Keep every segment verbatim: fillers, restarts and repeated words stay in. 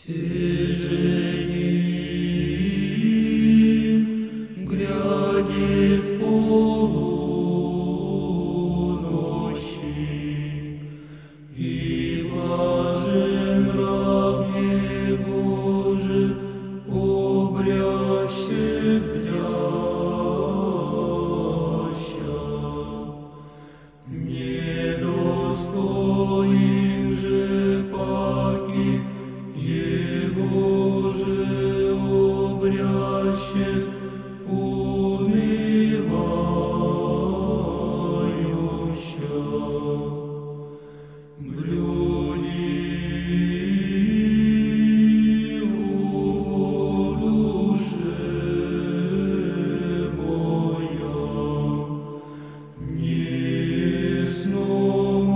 Стяжением грядет полуночи, и блажен раб его же, обрящет бдяща. Недостоин же паки его же обрящет унывающа. Блюди о душе моя, не сном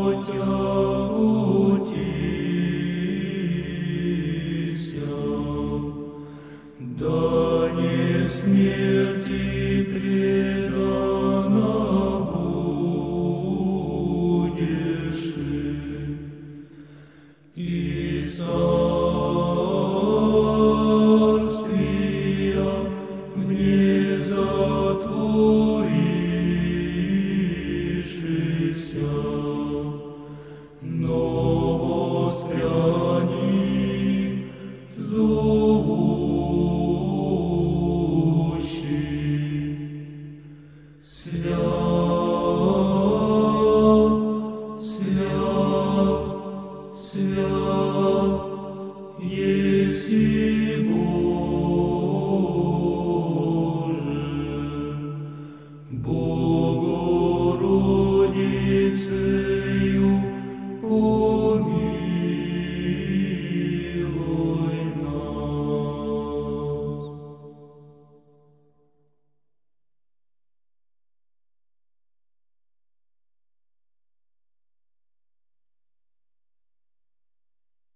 отяготися, да не смерти предана будешь, и царствия вне затворившихся, но воспряни зовущий. Свят, свят, свят,